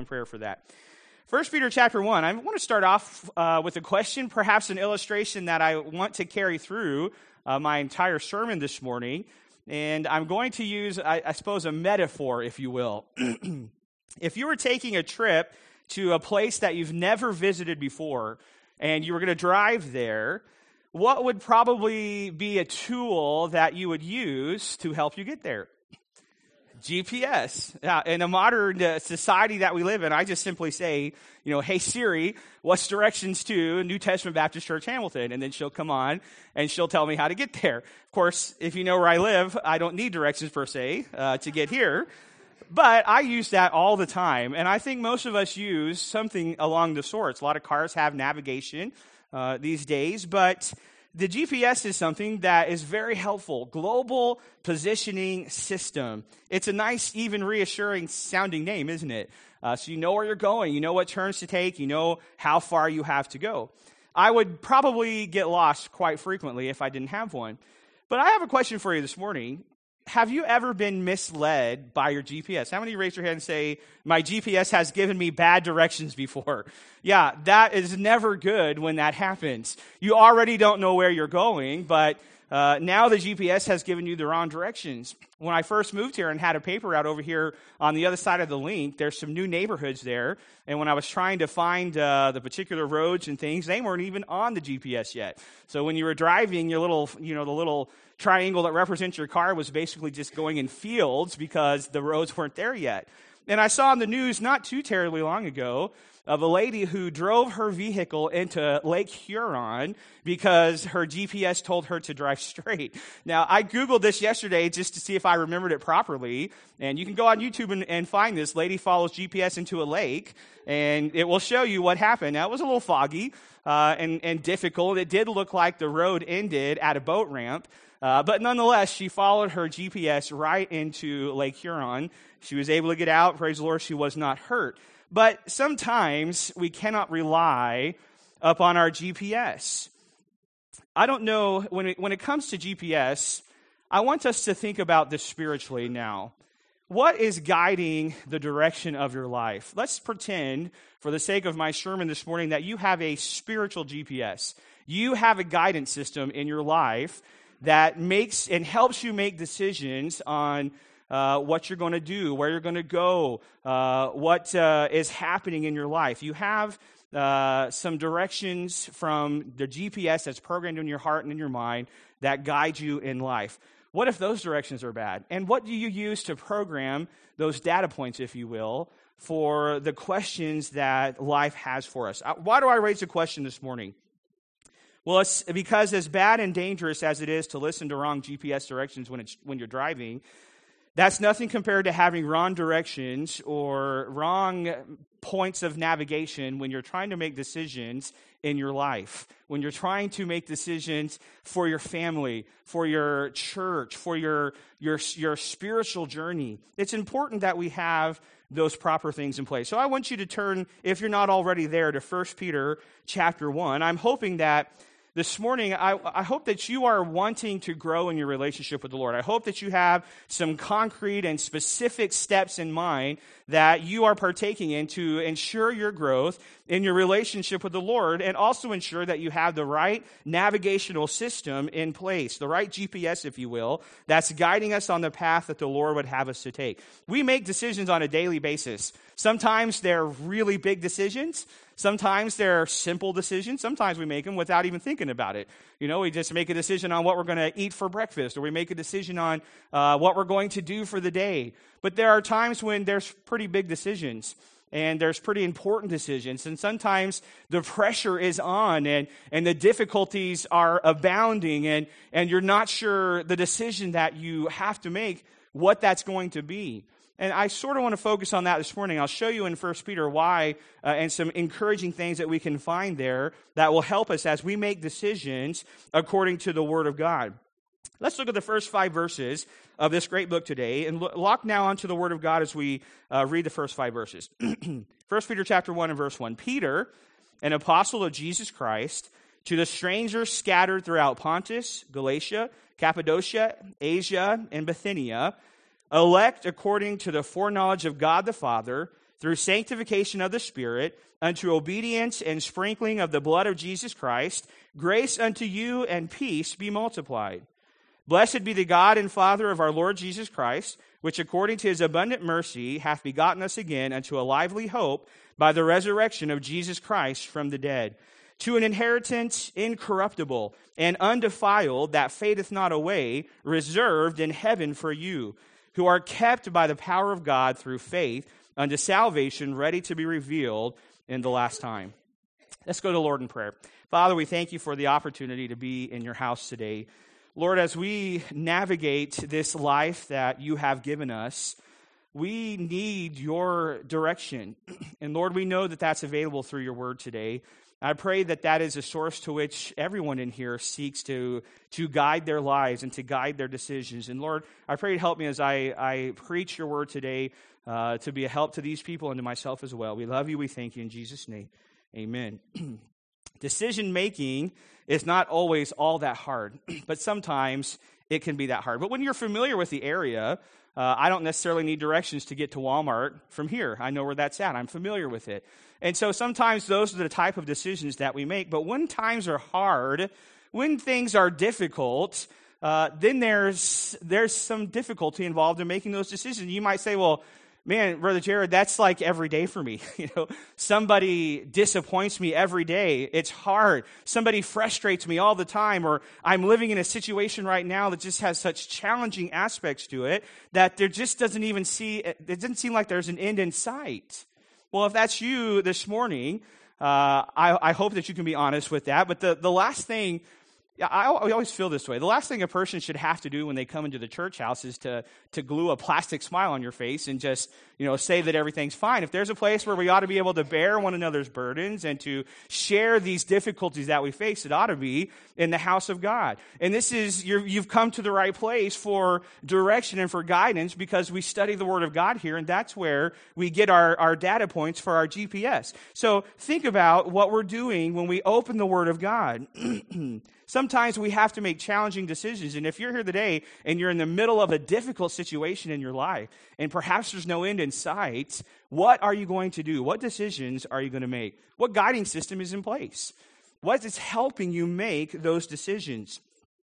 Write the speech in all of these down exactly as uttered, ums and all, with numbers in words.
prayer for that. First Peter chapter one, I want to start off uh, with a question, perhaps an illustration that I want to carry through uh, my entire sermon this morning. And I'm going to use, I, I suppose, a metaphor, if you will. If you were taking a trip to a place that you've never visited before, and you were going to drive there, what would probably be a tool that you would use to help you get there? G P S. Now, in a modern uh, society that we live in, I just simply say, you know, hey Siri, what's directions to New Testament Baptist Church Hamilton? And then she'll come on and she'll tell me how to get there. Of course, if you know where I live, I don't need directions per se uh, to get here. But I use that all the time. And I think most of us use something along the sorts. A lot of cars have navigation uh, these days, but the G P S is something that is very helpful. Global Positioning System. It's a nice, even reassuring sounding name, isn't it? Uh, so you know where you're going. You know what turns to take. You know how far you have to go. I would probably get lost quite frequently if I didn't have one. But I have a question for you this morning. Have you ever been misled by your G P S? How many raise your hand and say, my G P S has given me bad directions before? Yeah, that is never good when that happens. You already don't know where you're going, but uh, now the G P S has given you the wrong directions. When I first moved here and had a paper route over here on the other side of the link, there's some new neighborhoods there, and when I was trying to find uh, the particular roads and things, they weren't even on the G P S yet. So when you were driving, your little, you know, the little triangle that represents your car was basically just going in fields because the roads weren't there yet. And I saw on the news not too terribly long ago of a lady who drove her vehicle into Lake Huron because her G P S told her to drive straight. Now, I Googled this yesterday just to see if I remembered it properly, and you can go on YouTube and, and find this. Lady follows G P S into a lake, and it will show you what happened. Now, it was a little foggy uh, and, and difficult. It did look like the road ended at a boat ramp, Uh, but nonetheless, she followed her G P S right into Lake Huron. She was able to get out. Praise the Lord, she was not hurt. But sometimes we cannot rely upon our G P S. I don't know, when it, when it comes to G P S, I want us to think about this spiritually now. What is guiding the direction of your life? Let's pretend, for the sake of my sermon this morning, that you have a spiritual G P S. You have a guidance system in your life that makes and helps you make decisions on uh, what you're going to do, where you're going to go, uh, what uh, is happening in your life. You have uh, some directions from the G P S that's programmed in your heart and in your mind that guide you in life. What if those directions are bad? And what do you use to program those data points, if you will, for the questions that life has for us? Why do I raise the question this morning? Well, it's because as bad and dangerous as it is to listen to wrong G P S directions when it's when you're driving, that's nothing compared to having wrong directions or wrong points of navigation when you're trying to make decisions in your life, when you're trying to make decisions for your family, for your church, for your your your spiritual journey. It's important that we have those proper things in place. So I want you to turn, if you're not already there, to First Peter chapter one. I'm hoping that this morning, I, I hope that you are wanting to grow in your relationship with the Lord. I hope that you have some concrete and specific steps in mind that you are partaking in to ensure your growth in your relationship with the Lord, and also ensure that you have the right navigational system in place, the right G P S, if you will, that's guiding us on the path that the Lord would have us to take. We make decisions on a daily basis. Sometimes they're really big decisions. Sometimes they're simple decisions. Sometimes we make them without even thinking about it. You know, we just make a decision on what we're going to eat for breakfast, or we make a decision on uh, what we're going to do for the day. But there are times when there's pretty big decisions, and there's pretty important decisions, and sometimes the pressure is on, and, and the difficulties are abounding, and, and you're not sure the decision that you have to make, what that's going to be. And I sort of want to focus on that this morning. I'll show you in First Peter why uh, and some encouraging things that we can find there that will help us as we make decisions according to the Word of God. Let's look at the first five verses of this great book today, and look, lock now onto the Word of God as we uh, read the first five verses. First Peter chapter one and verse one. Peter, an apostle of Jesus Christ, to the strangers scattered throughout Pontus, Galatia, Cappadocia, Asia, and Bithynia, elect according to the foreknowledge of God the Father, through sanctification of the Spirit, unto obedience and sprinkling of the blood of Jesus Christ, grace unto you and peace be multiplied. Blessed be the God and Father of our Lord Jesus Christ, which according to his abundant mercy hath begotten us again unto a lively hope by the resurrection of Jesus Christ from the dead, to an inheritance incorruptible and undefiled that fadeth not away, reserved in heaven for you, who are kept by the power of God through faith unto salvation, ready to be revealed in the last time. Let's go to the Lord in prayer. Father, we thank you for the opportunity to be in your house today. Lord, as we navigate this life that you have given us, we need your direction. And Lord, we know that that's available through your word today. I pray that that is a source to which everyone in here seeks to, to guide their lives and to guide their decisions. And Lord, I pray to help me as I, I preach your word today uh, to be a help to these people and to myself as well. We love you. We thank you in Jesus' name. Amen. Decision making is not always all that hard, but sometimes it can be that hard. But when you're familiar with the area, uh, I don't necessarily need directions to get to Walmart from here. I know where that's at. I'm familiar with it. And so sometimes those are the type of decisions that we make. But when times are hard, when things are difficult, uh, then there's there's some difficulty involved in making those decisions. You might say, well, man, Brother Jared, that's like every day for me. You know, somebody disappoints me every day. It's hard. Somebody frustrates me all the time, or I'm living in a situation right now that just has such challenging aspects to it that there just doesn't even see, it doesn't seem like there's an end in sight. Well, if that's you this morning, uh, I, I hope that you can be honest with that. But the, the last thing, I, I always feel this way. The last thing a person should have to do when they come into the church house is to, to glue a plastic smile on your face and just, you know, say that everything's fine. If there's a place where we ought to be able to bear one another's burdens and to share these difficulties that we face, it ought to be in the house of God. And this is, you're, you've come to the right place for direction and for guidance because we study the Word of God here, and that's where we get our, our data points for our G P S. So think about what we're doing when we open the Word of God. Sometimes we have to make challenging decisions, and if you're here today and you're in the middle of a difficult situation in your life, and perhaps there's no end in sight, what are you going to do? What decisions are you going to make? What guiding system is in place? What is helping you make those decisions?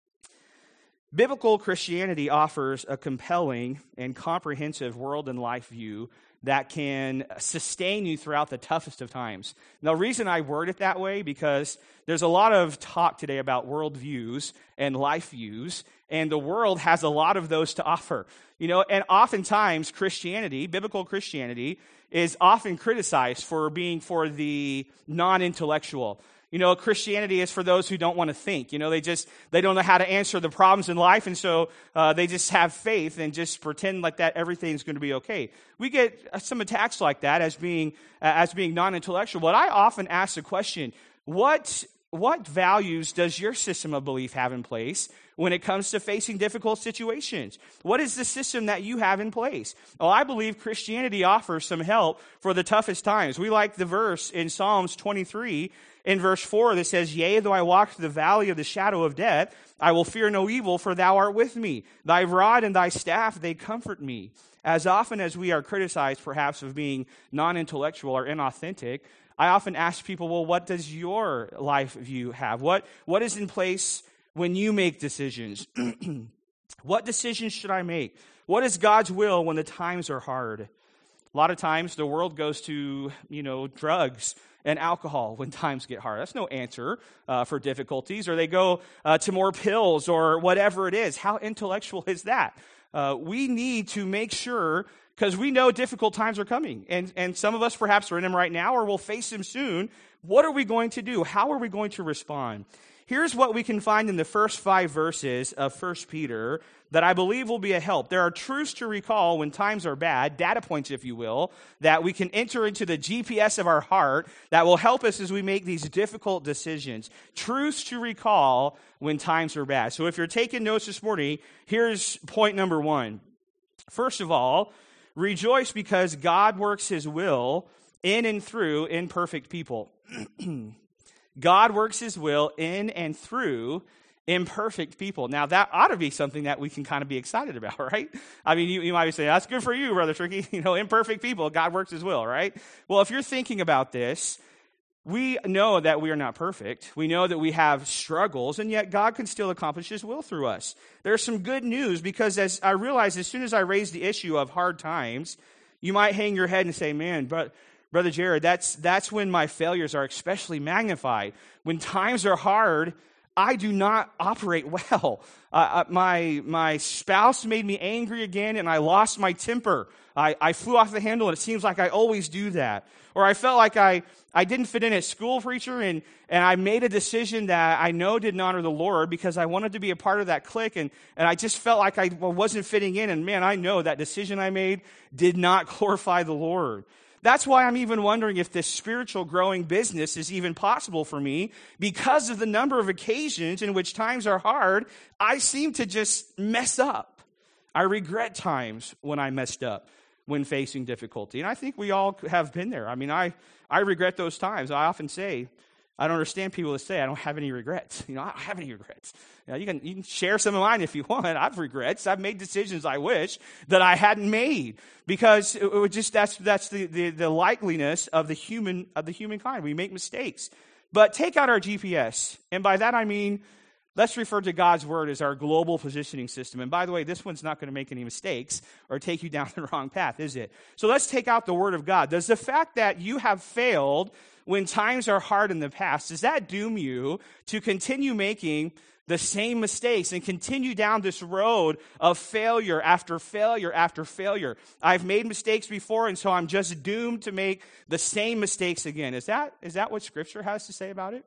Biblical Christianity offers a compelling and comprehensive world and life view that can sustain you throughout the toughest of times. Now, the reason I word it that way, because there's a lot of talk today about worldviews and life views, and the world has a lot of those to offer. You know, and oftentimes Christianity, biblical Christianity, is often criticized for being for the non-intellectual. You know, Christianity is for those who don't want to think. You know, they just, they don't know how to answer the problems in life, and so uh, they just have faith and just pretend like that everything's going to be okay. We get some attacks like that as being uh, as being non-intellectual. But I often ask the question, what what values does your system of belief have in place when it comes to facing difficult situations? What is the system that you have in place? Well, I believe Christianity offers some help for the toughest times. We like the verse in Psalms twenty-three, in verse four, that says, "Yea, though I walk through the valley of the shadow of death, I will fear no evil, for thou art with me. Thy rod and thy staff, they comfort me." As often as we are criticized, perhaps, of being non-intellectual or inauthentic, I often ask people, well, what does your life view have? What What is in place when you make decisions? What decisions should I make? What is God's will when the times are hard? A lot of times the world goes to, you know, drugs and alcohol when times get hard. That's no answer uh, for difficulties. Or they go uh, to more pills or whatever it is. How intellectual is that? Uh, we need to make sure, because we know difficult times are coming. And, and some of us perhaps are in them right now or will face them soon. What are we going to do? How are we going to respond? Here's what we can find in the first five verses of First Peter that I believe will be a help. There are truths to recall when times are bad, data points, if you will, that we can enter into the G P S of our heart that will help us as we make these difficult decisions. Truths to recall when times are bad. So if you're taking notes this morning, here's point number one. First of all, rejoice because God works his will in and through imperfect people. God works his will in and through imperfect people. Now, that ought to be something that we can kind of be excited about, right? I mean, you, you might be saying, that's good for you, Brother Tricky. You know, imperfect people, God works his will, right? Well, if you're thinking about this, we know that we are not perfect. We know that we have struggles, and yet God can still accomplish his will through us. There's some good news, because as I realized, as soon as I raised the issue of hard times, you might hang your head and say, man, but Brother Jared, that's that's when my failures are especially magnified. When times are hard, I do not operate well. Uh, my my spouse made me angry again, and I lost my temper. I, I flew off the handle, and it seems like I always do that. Or I felt like I, I didn't fit in at school, preacher, and, and I made a decision that I know didn't honor the Lord because I wanted to be a part of that clique, and, and I just felt like I wasn't fitting in, and man, I know that decision I made did not glorify the Lord. That's why I'm even wondering if this spiritual growing business is even possible for me, because of the number of occasions in which times are hard, I seem to just mess up. I regret times when I messed up, when facing difficulty. And I think we all have been there. I mean, I, I regret those times. I often say, I don't understand people that say I don't have any regrets. You know, I don't have any regrets. You know, you can, you can share some of mine if you want. I've regrets. I've made decisions I wish that I hadn't made, because it, it just that's that's the, the the likeliness of the human of the humankind. We make mistakes. But take out our G P S, and by that I mean, let's refer to God's word as our global positioning system. And by the way, this one's not going to make any mistakes or take you down the wrong path, is it? So let's take out the word of God. Does the fact that you have failed when times are hard in the past, does that doom you to continue making the same mistakes and continue down this road of failure after failure after failure? I've made mistakes before, and so I'm just doomed to make the same mistakes again. Is that is that what Scripture has to say about it?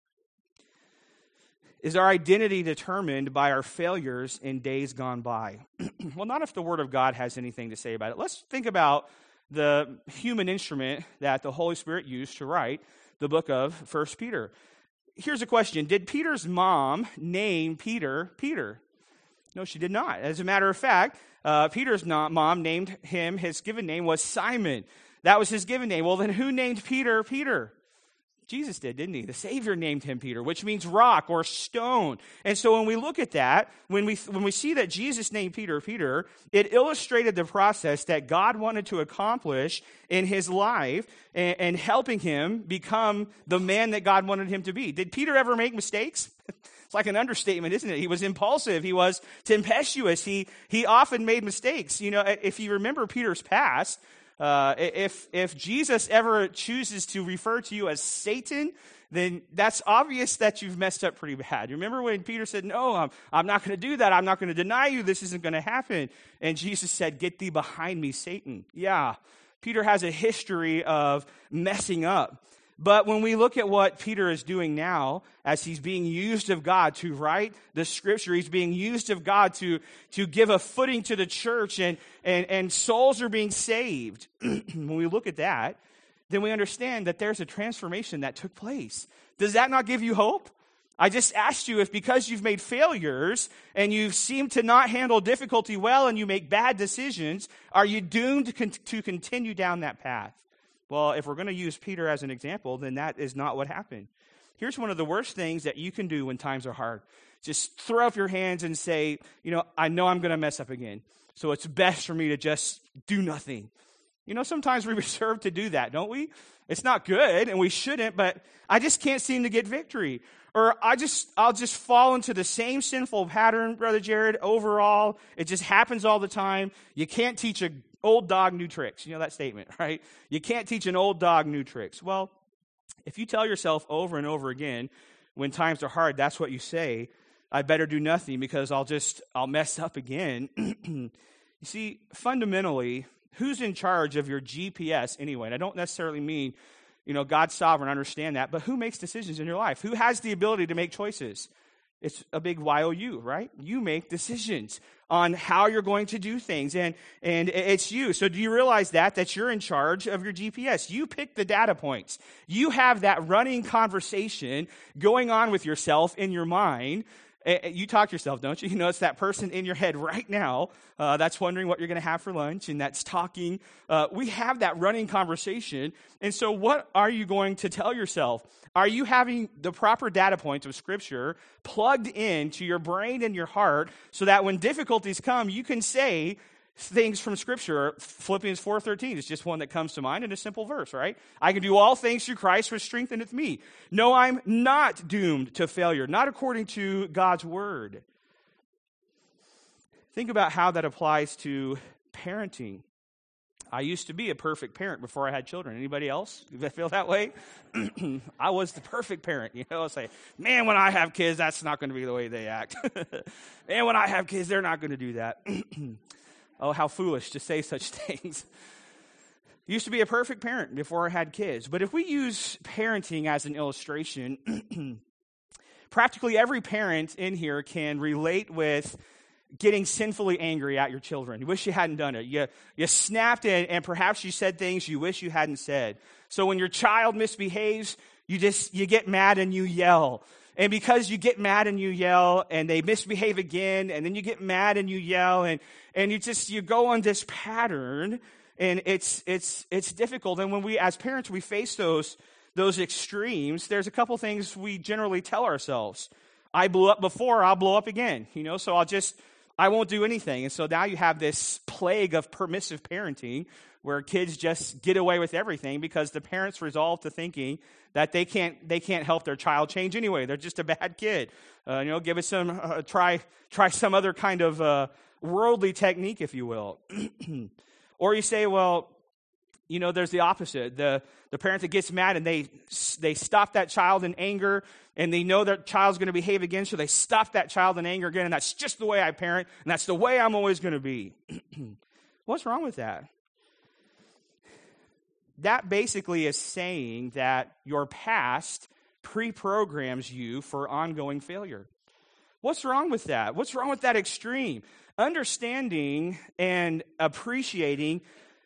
Is our identity determined by our failures in days gone by? Well, not if the Word of God has anything to say about it. Let's think about the human instrument that the Holy Spirit used to write the book of First Peter. Here's a question. Did Peter's mom name Peter Peter? No, she did not. As a matter of fact, uh, Peter's mom named him, his given name was Simon. That was his given name. Well, then who named Peter Peter? Jesus did, didn't he? The Savior named him Peter, which means rock or stone. And so when we look at that, when we when we see that Jesus named Peter Peter, it illustrated the process that God wanted to accomplish in his life and, and helping him become the man that God wanted him to be. Did Peter ever make mistakes? It's like an understatement, isn't it? He was impulsive. He was tempestuous. He he often made mistakes. You know, if you remember Peter's past, Uh, if if Jesus ever chooses to refer to you as Satan, then that's obvious that you've messed up pretty bad. You remember when Peter said, no, I'm, I'm not going to do that. I'm not going to deny you. This isn't going to happen. And Jesus said, get thee behind me, Satan. Yeah, Peter has a history of messing up. But when we look at what Peter is doing now, as he's being used of God to write the Scripture, he's being used of God to, to give a footing to the church, and, and, and souls are being saved. When we look at that, then we understand that there's a transformation that took place. Does that not give you hope? I just asked you if because you've made failures and you seem to not handle difficulty well and you make bad decisions, are you doomed to, con- to continue down that path? Well, if we're going to use Peter as an example, then that is not what happened. Here's one of the worst things that you can do when times are hard. Just throw up your hands and say, you know, I know I'm going to mess up again, so it's best for me to just do nothing. You know, sometimes we reserve to do that, don't we? It's not good, and we shouldn't, but I just can't seem to get victory. Or I just, I'll just fall into the same sinful pattern, Brother Jared, overall. It just happens all the time. You can't teach a old dog new tricks. You know that statement, right? You can't teach an old dog new tricks. Well, if you tell yourself over and over again, when times are hard, that's what you say, I better do nothing because I'll just, I'll mess up again. You see, fundamentally, who's in charge of your G P S anyway? And I don't necessarily mean, you know, God's sovereign, understand that, but who makes decisions in your life? Who has the ability to make choices? It's a big Y O U, right? You make decisions on how you're going to do things, and, and it's you. So do you realize that, that you're in charge of your G P S? You pick the data points. You have that running conversation going on with yourself in your mind You talk to yourself, don't you? You know, it's that person in your head right now uh, that's wondering what you're going to have for lunch, and that's talking. Uh, we have that running conversation. And so what are you going to tell yourself? Are you having the proper data points of Scripture plugged into your brain and your heart so that when difficulties come, you can say things from Scripture? Philippians four thirteen is just one that comes to mind in a simple verse, right? I can do all things through Christ which strengtheneth me. No, I'm not doomed to failure, not according to God's word. Think about how that applies to parenting. I used to be a perfect parent before I had children. Anybody else feel that way? I was the perfect parent. You know, I say, man, when I have kids, that's not going to be the way they act. Man, when I have kids, they're not going to do that. Oh, how foolish to say such things. Used to be a perfect parent before I had kids. But if we use parenting as an illustration, practically every parent in here can relate with getting sinfully angry at your children. You wish you hadn't done it. You, you snapped and, and perhaps you said things you wish you hadn't said. So when your child misbehaves, you just you get mad and you yell. And because you get mad and you yell, and they misbehave again, and then you get mad and you yell, and, and you just, you go on this pattern, and it's, it's, it's difficult. And when we, as parents, we face those, those extremes, there's a couple things we generally tell ourselves. I blew up before, I'll blow up again, you know, so I'll just, I won't do anything. And so now you have this plague of permissive parenting where kids just get away with everything because the parents resolve to thinking that they can't they can't help their child change anyway. They're just a bad kid. Uh, you know, give it some uh, try try some other kind of uh, worldly technique, if you will. Or you say, well, you know, there's the opposite. The the parent that gets mad and they they stop that child in anger, and they know that child's going to behave again, so they stop that child in anger again, and that's just the way I parent, and that's the way I'm always going to be. What's wrong with that? That basically is saying that your past pre-programs you for ongoing failure. What's wrong with that? What's wrong with that extreme? Understanding and appreciating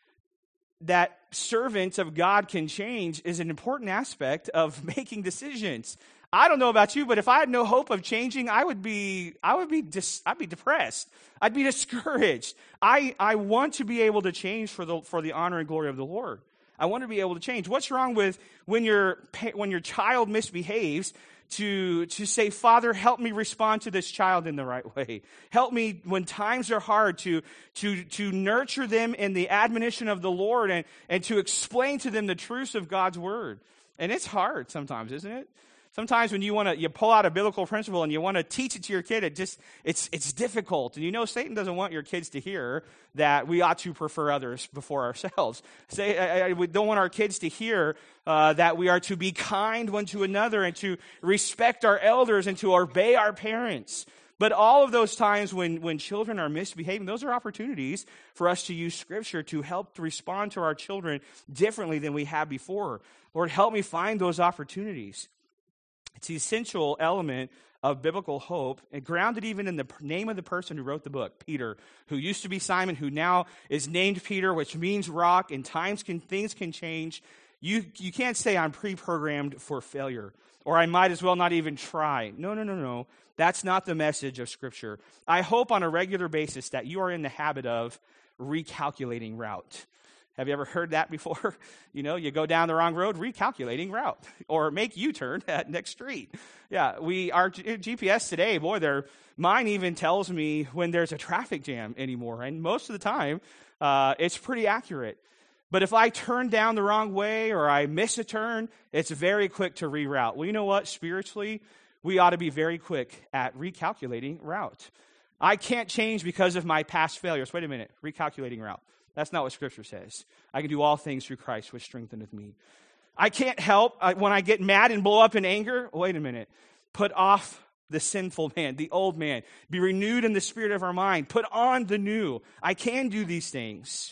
that servants of God can change is an important aspect of making decisions. I don't know about you, but if I had no hope of changing, I would be, I would be, dis, I'd be depressed. I'd be discouraged. I, I want to be able to change for the for the honor and glory of the Lord. I want to be able to change. What's wrong with when your when your child misbehaves to to say, Father, help me respond to this child in the right way. Help me when times are hard to to to nurture them in the admonition of the Lord and, and to explain to them the truths of God's word. And it's hard sometimes, isn't it? Sometimes when you want to, you pull out a biblical principle and you want to teach it to your kid, it just, it's it's difficult. And you know Satan doesn't want your kids to hear that we ought to prefer others before ourselves. Say, I, I, we don't want our kids to hear uh, that we are to be kind one to another and to respect our elders and to obey our parents. But all of those times when, when children are misbehaving, those are opportunities for us to use Scripture to help to respond to our children differently than we have before. Lord, help me find those opportunities. It's the essential element of biblical hope, and grounded even in the name of the person who wrote the book, Peter, who used to be Simon, who now is named Peter, which means rock, and times can things can change. You you can't say I'm pre-programmed for failure, or I might as well not even try. No, no, no, no. That's not the message of Scripture. I hope on a regular basis that you are in the habit of recalculating route. Have you ever heard that before? You know, you go down the wrong road, recalculating route, or make U-turn at next street. Yeah, we our G P S today, boy, their mine even tells me when there's a traffic jam anymore, and most of the time, uh, it's pretty accurate. But if I turn down the wrong way or I miss a turn, it's very quick to reroute. Well, you know what? Spiritually, we ought to be very quick at recalculating route. I can't change because of my past failures. Wait a minute, recalculating route. That's not what Scripture says. I can do all things through Christ, which strengtheneth me. I can't help uh, when I get mad and blow up in anger. Wait a minute. Put off the sinful man, the old man. Be renewed in the spirit of our mind. Put on the new. I can do these things.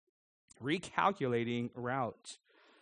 Recalculating route.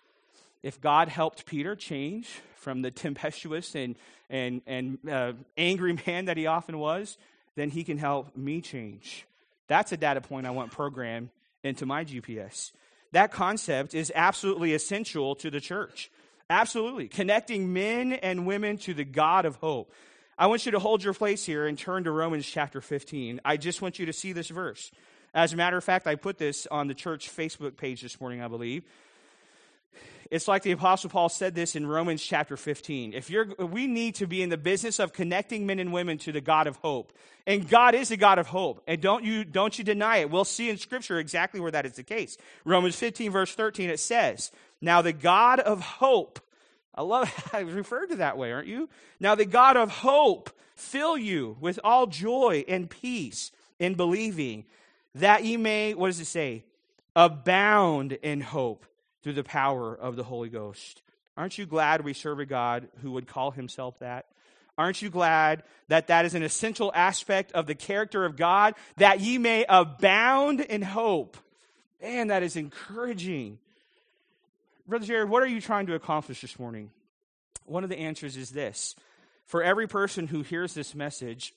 If God helped Peter change from the tempestuous and, and, and uh, angry man that he often was, then he can help me change. That's a data point I want programmed into my G P S. That concept is absolutely essential to the church. Absolutely. Connecting men and women to the God of hope. I want you to hold your place here and turn to Romans chapter fifteen. I just want you to see this verse. As a matter of fact, I put this on the church Facebook page this morning, I believe. It's like the Apostle Paul said this in Romans chapter fifteen. If you're, we need to be in the business of connecting men and women to the God of hope. And God is a God of hope. And don't you, don't you deny it. We'll see in Scripture exactly where that is the case. Romans fifteen, verse thirteen, it says, now the God of hope, I love I referred to that way, aren't you? Now the God of hope fill you with all joy and peace in believing, that ye may, what does it say? Abound in hope through the power of the Holy Ghost. Aren't you glad we serve a God who would call himself that? Aren't you glad that that is an essential aspect of the character of God, that ye may abound in hope? Man, that is encouraging. Brother Jared, what are you trying to accomplish this morning? One of the answers is this. For every person who hears this message,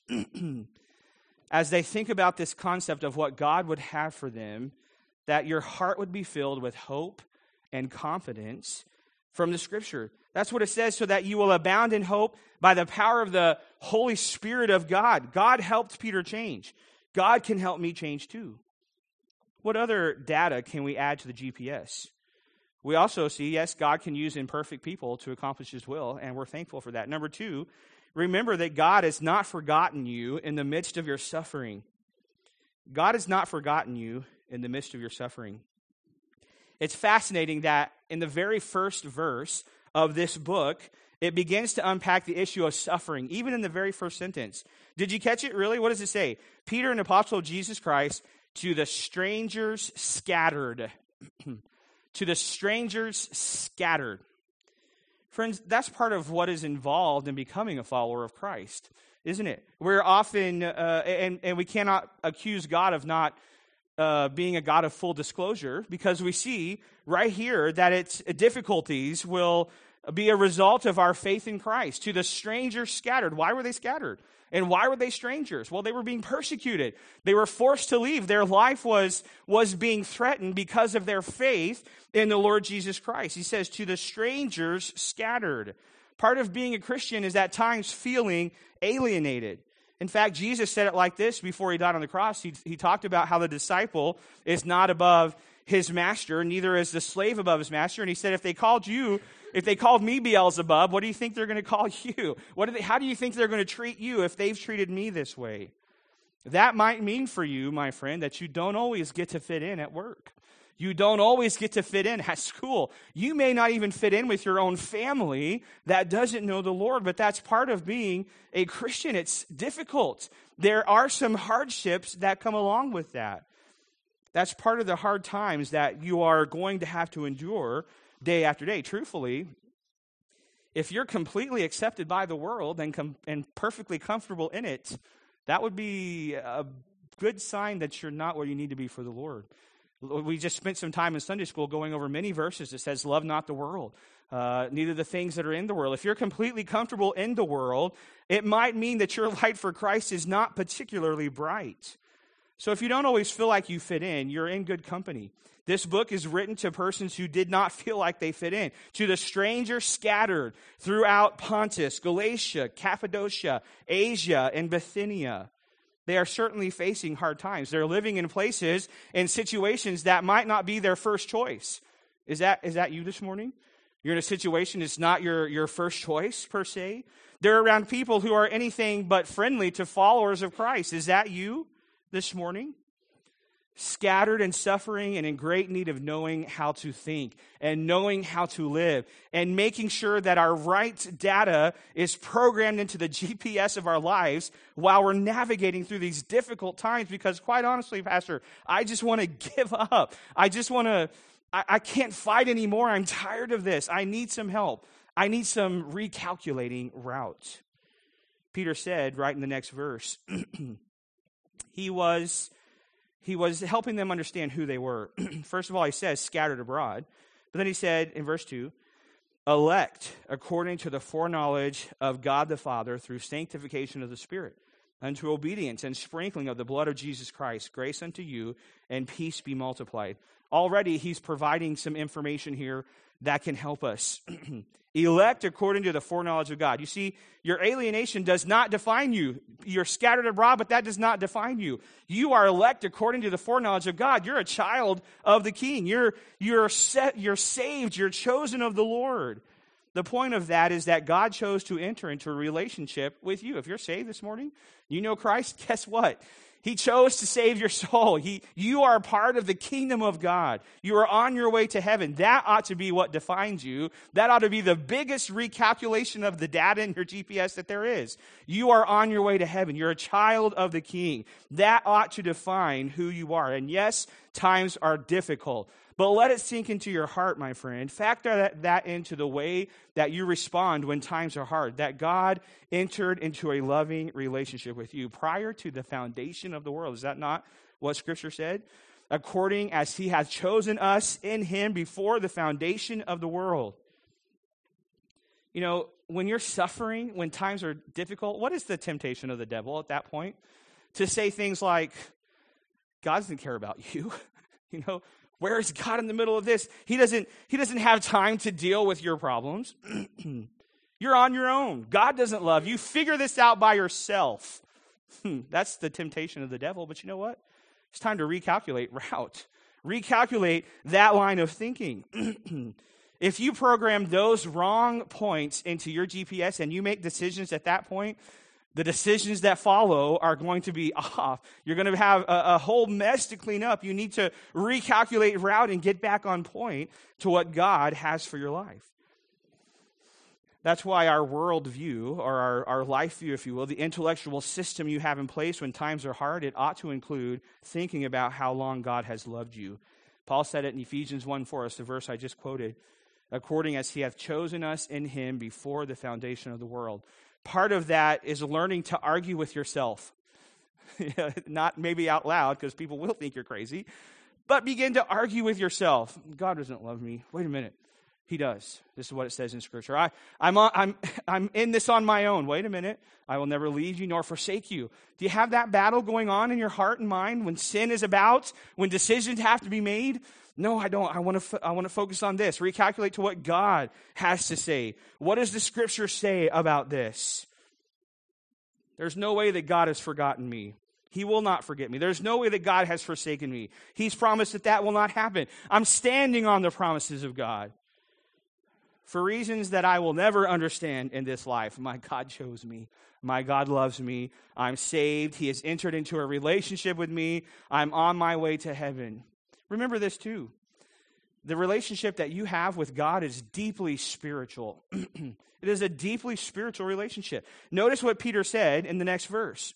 as they think about this concept of what God would have for them, that your heart would be filled with hope and confidence from the Scripture. That's what it says, so that you will abound in hope by the power of the Holy Spirit of God. God helped Peter change. God can help me change too. What other data can we add to the G P S? We also see, yes, God can use imperfect people to accomplish his will, and we're thankful for that. Number two, remember that God has not forgotten you in the midst of your suffering. God has not forgotten you in the midst of your suffering. It's fascinating that in the very first verse of this book, it begins to unpack the issue of suffering, even in the very first sentence. Did you catch it really? What does it say? Peter, an apostle of Jesus Christ, to the strangers scattered. To the strangers scattered. Friends, that's part of what is involved in becoming a follower of Christ, isn't it? We're often, uh, and, and we cannot accuse God of not uh, being a God of full disclosure, because we see right here that its difficulties will be a result of our faith in Christ. To the strangers scattered. Why were they scattered? And why were they strangers? Well, they were being persecuted. They were forced to leave. Their life was, was being threatened because of their faith in the Lord Jesus Christ. He says, to the strangers scattered. Part of being a Christian is at times feeling alienated. In fact, Jesus said it like this before he died on the cross. He, he talked about how the disciple is not above his master, neither is the slave above his master. And he said, if they called you, if they called me Beelzebub, what do you think they're going to call you? What do they, how do you think they're going to treat you if they've treated me this way? That might mean for you, my friend, that you don't always get to fit in at work. You don't always get to fit in at school. You may not even fit in with your own family that doesn't know the Lord, but that's part of being a Christian. It's difficult. There are some hardships that come along with that. That's part of the hard times that you are going to have to endure day after day. Truthfully, if you're completely accepted by the world and, com- and perfectly comfortable in it, that would be a good sign that you're not where you need to be for the Lord. We just spent some time in Sunday school going over many verses that says, love not the world, uh, neither the things that are in the world. If you're completely comfortable in the world, it might mean that your light for Christ is not particularly bright. So if you don't always feel like you fit in, you're in good company. This book is written to persons who did not feel like they fit in, to the strangers scattered throughout Pontus, Galatia, Cappadocia, Asia, and Bithynia. They are certainly facing hard times. They're living in places and situations that might not be their first choice. Is that, is that you this morning? You're in a situation that's not your, your first choice, per se. They're around people who are anything but friendly to followers of Christ. Is that you this morning? Scattered and suffering and in great need of knowing how to think and knowing how to live and making sure that our right data is programmed into the G P S of our lives while we're navigating through these difficult times. Because quite honestly, Pastor, I just want to give up. I just want to, I, I can't fight anymore. I'm tired of this. I need some help. I need some recalculating route. Peter said right in the next verse, he was... He was helping them understand who they were. First of all, he says, scattered abroad. But then he said in verse two, elect according to the foreknowledge of God the Father through sanctification of the Spirit, unto obedience and sprinkling of the blood of Jesus Christ, grace unto you and peace be multiplied. Already he's providing some information here that can help us. Elect according to the foreknowledge of God. You see, your alienation does not define you. You're scattered abroad, but that does not define you. You are elect according to the foreknowledge of God. You're a child of the King. You're, you're, set, you're saved. You're chosen of the Lord. The point of that is that God chose to enter into a relationship with you. If you're saved this morning, you know Christ, guess what? He chose to save your soul. He, you are a part of the kingdom of God. You are on your way to heaven. That ought to be what defines you. That ought to be the biggest recalculation of the data in your G P S that there is. You are on your way to heaven. You're a child of the King. That ought to define who you are. And yes, times are difficult. But let it sink into your heart, my friend. Factor that, that into the way that you respond when times are hard. That God entered into a loving relationship with you prior to the foundation of the world. Is that not what Scripture said? According as he hath chosen us in him before the foundation of the world. You know, when you're suffering, when times are difficult, what is the temptation of the devil at that point? To say things like, God doesn't care about you. You know, where is God in the middle of this? He doesn't, he doesn't have time to deal with your problems. You're on your own. God doesn't love you. Figure this out by yourself. That's the temptation of the devil. But you know what? It's time to recalculate route. Recalculate that line of thinking. If you program those wrong points into your G P S and you make decisions at that point, the decisions that follow are going to be off. You're going to have a, a whole mess to clean up. You need to recalculate route and get back on point to what God has for your life. That's why our worldview, or our, our life view, if you will, the intellectual system you have in place when times are hard, it ought to include thinking about how long God has loved you. Paul said it in Ephesians one for us, the verse I just quoted, according as he hath chosen us in him before the foundation of the world. Part of that is learning to argue with yourself. Not maybe out loud, because people will think you're crazy, but begin to argue with yourself. God doesn't love me. Wait a minute. He does. This is what it says in Scripture. I, I'm, on, I'm, I'm in this on my own. Wait a minute. I will never leave you nor forsake you. Do you have that battle going on in your heart and mind when sin is about, when decisions have to be made? No, I don't. I want to fo- I want to focus on this. Recalculate to what God has to say. What does the Scripture say about this? There's no way that God has forgotten me. He will not forget me. There's no way that God has forsaken me. He's promised that that will not happen. I'm standing on the promises of God. For reasons that I will never understand in this life, my God chose me. My God loves me. I'm saved. He has entered into a relationship with me. I'm on my way to heaven. Remember this too. The relationship that you have with God is deeply spiritual. It is a deeply spiritual relationship. Notice what Peter said in the next verse.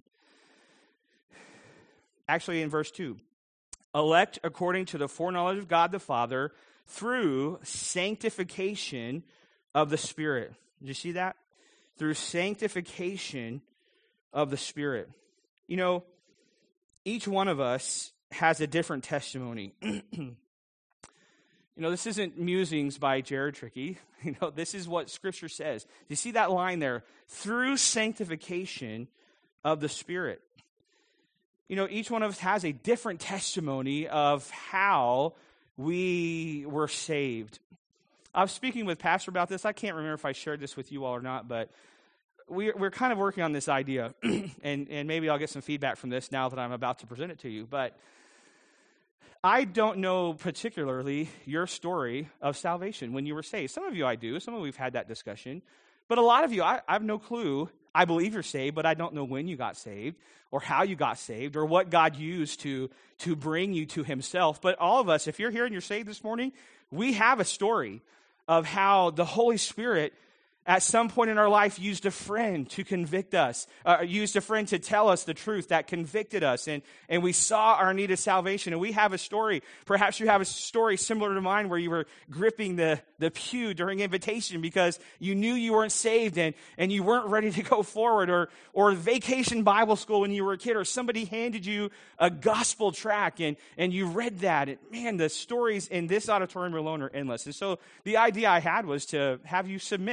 Actually, in verse two. Elect according to the foreknowledge of God the Father through sanctification of the Spirit. Did you see that? Through sanctification of the Spirit. You know, each one of us has a different testimony. You know, this isn't musings by Jared Trickey. You know, this is what Scripture says. Do you see that line there? Through sanctification of the Spirit. You know, each one of us has a different testimony of how we were saved. I was speaking with Pastor about this. I can't remember if I shared this with you all or not, but we, we're kind of working on this idea, and, and maybe I'll get some feedback from this now that I'm about to present it to you. But I don't know particularly your story of salvation when you were saved. Some of you I do. Some of you we've had that discussion. But a lot of you, I, I have no clue. I believe you're saved, but I don't know when you got saved or how you got saved or what God used to, to bring you to himself. But all of us, if you're here and you're saved this morning, we have a story of how the Holy Spirit at some point in our life used a friend to convict us, uh, used a friend to tell us the truth that convicted us, and, and we saw our need of salvation, and we have a story. Perhaps you have a story similar to mine where you were gripping the, the pew during invitation because you knew you weren't saved and, and you weren't ready to go forward, or, or vacation Bible school when you were a kid, or somebody handed you a gospel tract and, and you read that. And man, the stories in this auditorium alone are endless. And so the idea I had was to have you submit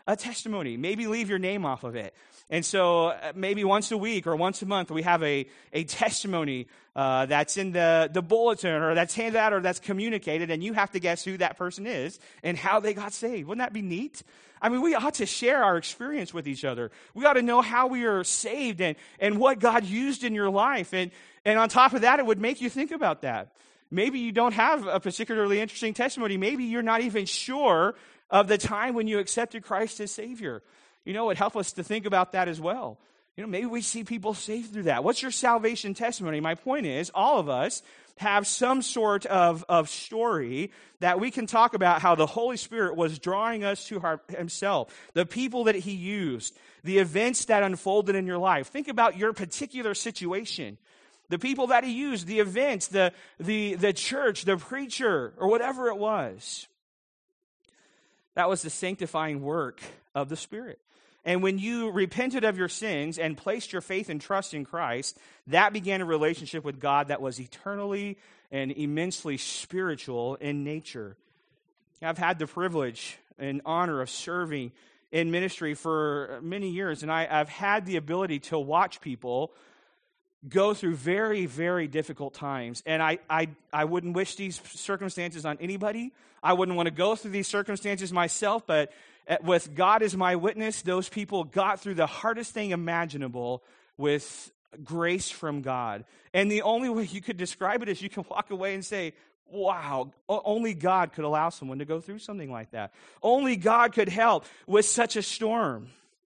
a testimony. Maybe leave your name off of it. And so uh, maybe once a week or once a month, we have a, a testimony uh, that's in the, the bulletin or that's handed out or that's communicated, and you have to guess who that person is and how they got saved. Wouldn't that be neat? I mean, we ought to share our experience with each other. We ought to know how we are saved and, and what God used in your life. And, and on top of that, it would make you think about that. Maybe you don't have a particularly interesting testimony. Maybe you're not even sure of the time when you accepted Christ as Savior. You know, it helps us to think about that as well. You know, maybe we see people saved through that. What's your salvation testimony? My point is, all of us have some sort of, of story that we can talk about how the Holy Spirit was drawing us to our, himself, the people that he used, the events that unfolded in your life. Think about your particular situation, the people that he used, the events, the, the, the church, the preacher, or whatever it was. That was the sanctifying work of the Spirit. And when you repented of your sins and placed your faith and trust in Christ, that began a relationship with God that was eternally and immensely spiritual in nature. I've had the privilege and honor of serving in ministry for many years, and I, I've had the ability to watch people go through very, very difficult times. And I, I, I wouldn't wish these circumstances on anybody. I wouldn't want to go through these circumstances myself, but with God as my witness, those people got through the hardest thing imaginable with grace from God. And the only way you could describe it is you can walk away and say, wow, only God could allow someone to go through something like that. Only God could help with such a storm.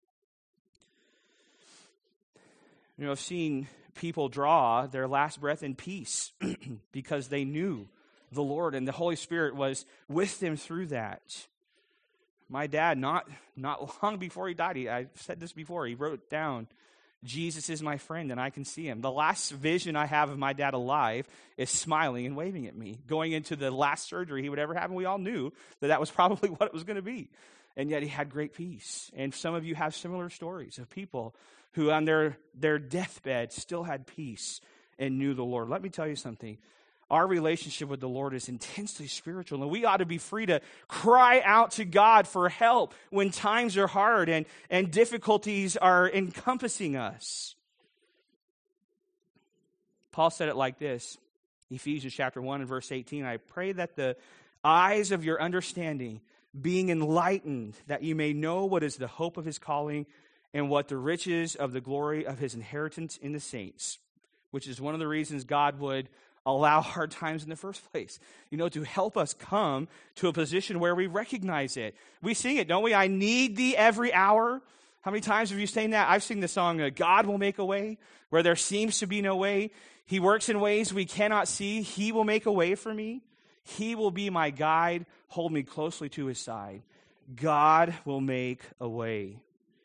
You know, I've seen people draw their last breath in peace because they knew the Lord and the Holy Spirit was with them through that. My dad, not not long before he died, he, I've said this before, he wrote down, Jesus is my friend and I can see him. The last vision I have of my dad alive is smiling and waving at me. Going into the last surgery he would ever have, and we all knew that that was probably what it was going to be. And yet he had great peace. And some of you have similar stories of people who on their, their deathbed still had peace and knew the Lord. Let me tell you something. Our relationship with the Lord is intensely spiritual, and we ought to be free to cry out to God for help when times are hard and, and difficulties are encompassing us. Paul said it like this, Ephesians chapter one and verse eighteen, I pray that the eyes of your understanding being enlightened, that you may know what is the hope of his calling and what the riches of the glory of his inheritance in the saints, which is one of the reasons God would allow hard times in the first place, you know, to help us come to a position where we recognize it. We sing it, don't we? I need thee every hour. How many times have you sang that? I've sung the song, God will make a way where there seems to be no way. He works in ways we cannot see. He will make a way for me. He will be my guide. Hold me closely to his side. God will make a way.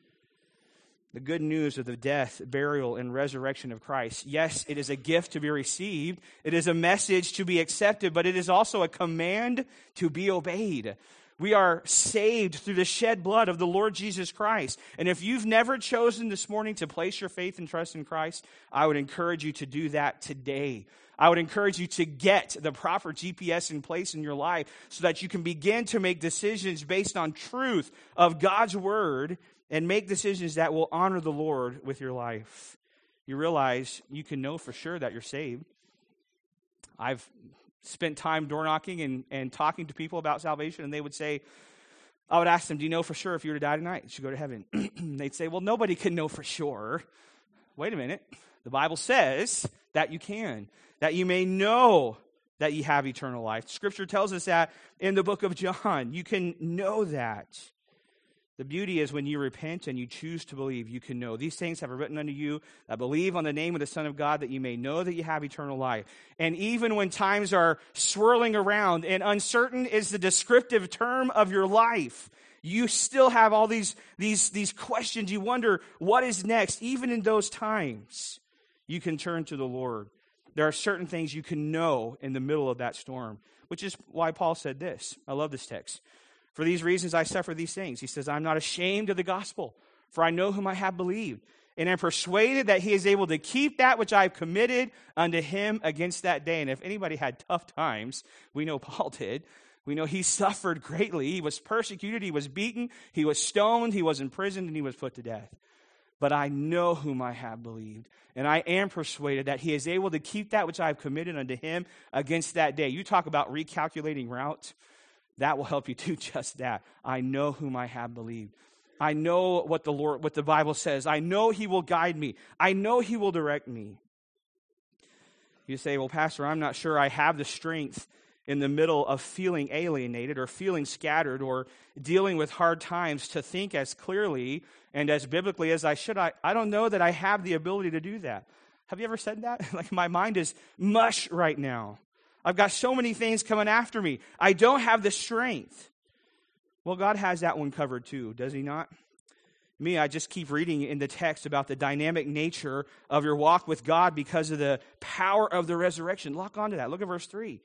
The good news of the death, burial, and resurrection of Christ. Yes, it is a gift to be received. It is a message to be accepted, but it is also a command to be obeyed. We are saved through the shed blood of the Lord Jesus Christ. And if you've never chosen this morning to place your faith and trust in Christ, I would encourage you to do that today. I would encourage you to get the proper G P S in place in your life so that you can begin to make decisions based on truth of God's word and make decisions that will honor the Lord with your life. You realize you can know for sure that you're saved. I've spent time door knocking and, and talking to people about salvation, and they would say, I would ask them, do you know for sure if you were to die tonight, you should go to heaven? They'd say, well, nobody can know for sure. Wait a minute. The Bible says that you can, that you may know that you have eternal life. Scripture tells us that in the book of John. You can know that. The beauty is when you repent and you choose to believe, you can know. These things have I written unto you that believe on the name of the Son of God, that you may know that you have eternal life. And even when times are swirling around and uncertain is the descriptive term of your life, you still have all these, these, these questions. You wonder, what is next? Even in those times, you can turn to the Lord. There are certain things you can know in the middle of that storm, which is why Paul said this. I love this text. For these reasons I suffer these things. He says, I'm not ashamed of the gospel, for I know whom I have believed, and am persuaded that he is able to keep that which I have committed unto him against that day. And if anybody had tough times, we know Paul did. We know he suffered greatly. He was persecuted, he was beaten, he was stoned, he was imprisoned, and he was put to death. But I know whom I have believed, and I am persuaded that he is able to keep that which I have committed unto him against that day. You talk about recalculating routes. That will help you do just that. I know whom I have believed. I know what the Lord, what the Bible says. I know he will guide me. I know he will direct me. You say, well, Pastor, I'm not sure I have the strength in the middle of feeling alienated or feeling scattered or dealing with hard times to think as clearly and as biblically as I should. I, I don't know that I have the ability to do that. Have you ever said that? Like, my mind is mush right now. I've got so many things coming after me. I don't have the strength. Well, God has that one covered too, does he not? Me, I just keep reading in the text about the dynamic nature of your walk with God because of the power of the resurrection. Lock onto that. Look at verse three.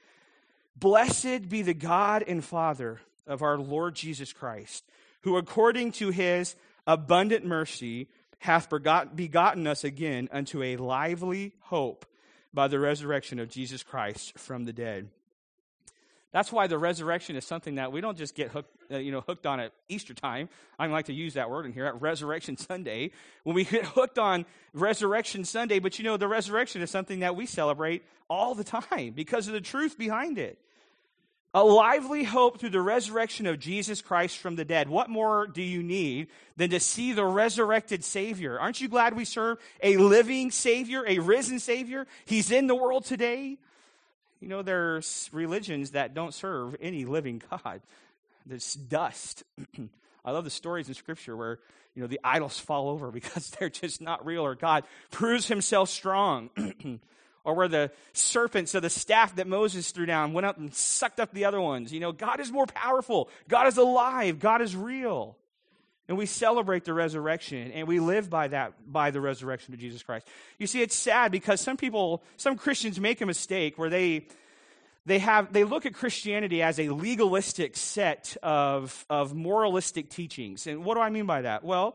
Blessed be the God and Father of our Lord Jesus Christ, who according to his abundant mercy hath begot, begotten us again unto a lively hope by the resurrection of Jesus Christ from the dead. That's why the resurrection is something that we don't just get hooked, uh, you know, hooked on at Easter time. I like to use that word in here, at Resurrection Sunday. When we get hooked on Resurrection Sunday, but you know, the resurrection is something that we celebrate all the time because of the truth behind it. A lively hope through the resurrection of Jesus Christ from the dead. What more do you need than to see the resurrected Savior? Aren't you glad we serve a living Savior, a risen Savior? He's in the world today. You know, there's religions that don't serve any living God. There's dust. I love the stories in Scripture where, you know, the idols fall over because they're just not real, or God proves himself strong. Or where the serpents of the staff that Moses threw down went up and sucked up the other ones. You know, God is more powerful. God is alive. God is real. And we celebrate the resurrection, and we live by that, by the resurrection of Jesus Christ. You see, it's sad because some people, some Christians make a mistake where they they have they look at Christianity as a legalistic set of, of moralistic teachings. And what do I mean by that? Well,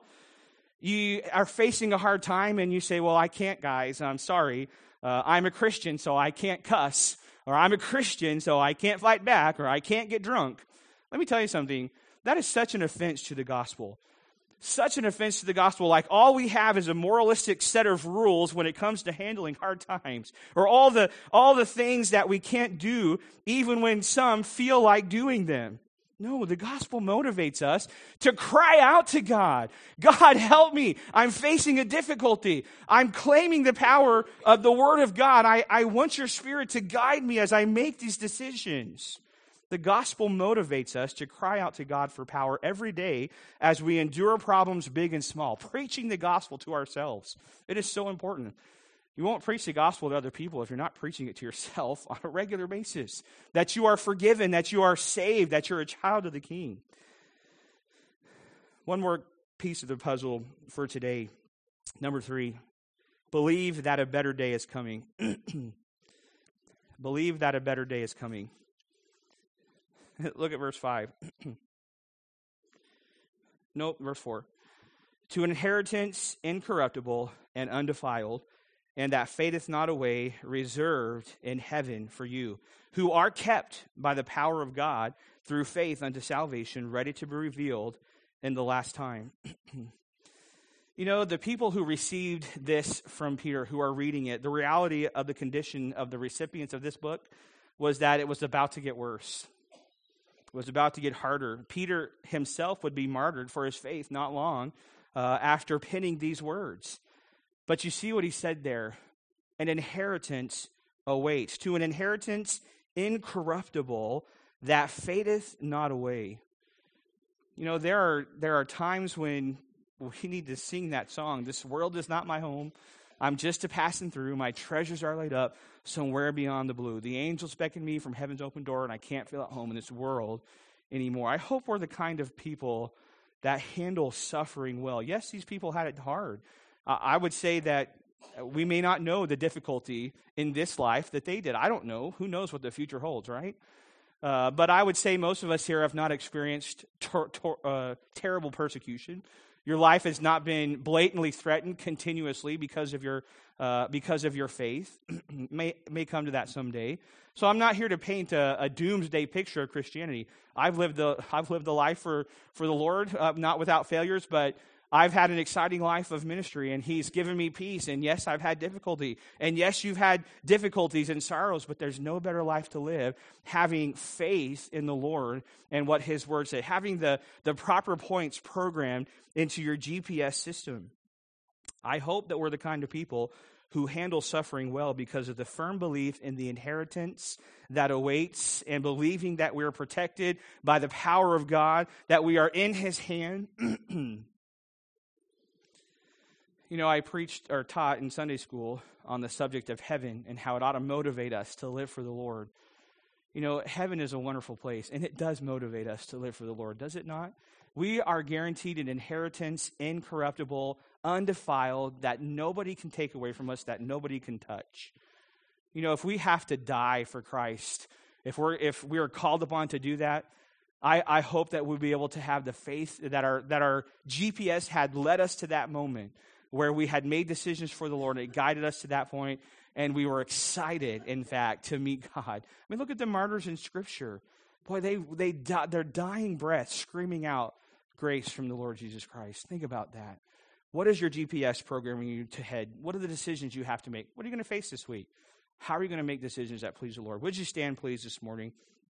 you are facing a hard time, and you say, well, I can't, guys. I'm sorry. Uh, I'm a Christian, so I can't cuss. Or I'm a Christian, so I can't fight back. Or I can't get drunk. Let me tell you something. That is such an offense to the gospel. Such an offense to the gospel. Like, all we have is a moralistic set of rules when it comes to handling hard times. Or all the, all the things that we can't do, even when some feel like doing them. No, the gospel motivates us to cry out to God. God, help me. I'm facing a difficulty. I'm claiming the power of the Word of God. I, I want your Spirit to guide me as I make these decisions. The gospel motivates us to cry out to God for power every day as we endure problems big and small, preaching the gospel to ourselves. It is so important. You won't preach the gospel to other people if you're not preaching it to yourself on a regular basis. That you are forgiven, that you are saved, that you're a child of the King. One more piece of the puzzle for today. Number three, believe that a better day is coming. Believe that a better day is coming. Look at verse five. Nope, verse four. To an inheritance incorruptible and undefiled, and that fadeth not away, reserved in heaven for you, who are kept by the power of God through faith unto salvation, ready to be revealed in the last time. You know, the people who received this from Peter, who are reading it, the reality of the condition of the recipients of this book was that it was about to get worse. It was about to get harder. Peter himself would be martyred for his faith not long uh, after penning these words. But you see what he said there. An inheritance awaits. To an inheritance incorruptible that fadeth not away. You know, there are there are times when we need to sing that song. This world is not my home. I'm just a passing through. My treasures are laid up somewhere beyond the blue. The angels beckon me from heaven's open door, and I can't feel at home in this world anymore. I hope we're the kind of people that handle suffering well. Yes, these people had it hard. Uh, I would say that we may not know the difficulty in this life that they did. I don't know. Who knows what the future holds, right? Uh, but I would say most of us here have not experienced ter- ter- uh, terrible persecution. Your life has not been blatantly threatened continuously because of your uh, because of your faith. may may come to that someday. So I'm not here to paint a, a doomsday picture of Christianity. I've lived the I've lived a life for for the Lord, uh, not without failures, but I've had an exciting life of ministry, and He's given me peace. And yes, I've had difficulty. And yes, you've had difficulties and sorrows, but there's no better life to live having faith in the Lord and what His Word said, having the, the proper points programmed into your G P S system. I hope that we're the kind of people who handle suffering well because of the firm belief in the inheritance that awaits and believing that we are protected by the power of God, that we are in His hand. You know, I preached or taught in Sunday school on the subject of heaven and how it ought to motivate us to live for the Lord. You know, heaven is a wonderful place, and it does motivate us to live for the Lord, does it not? We are guaranteed an inheritance, incorruptible, undefiled, that nobody can take away from us, that nobody can touch. You know, if we have to die for Christ, if we're if we are called upon to do that, I, I hope that we'll be able to have the faith that our that our G P S had led us to that moment, where we had made decisions for the Lord, and it guided us to that point, and we were excited, in fact, to meet God. I mean, look at the martyrs in Scripture. Boy, they they di- their dying breath screaming out grace from the Lord Jesus Christ. Think about that. What is your G P S programming you to head? What are the decisions you have to make? What are you going to face this week? How are you going to make decisions that please the Lord? Would you stand, please, this morning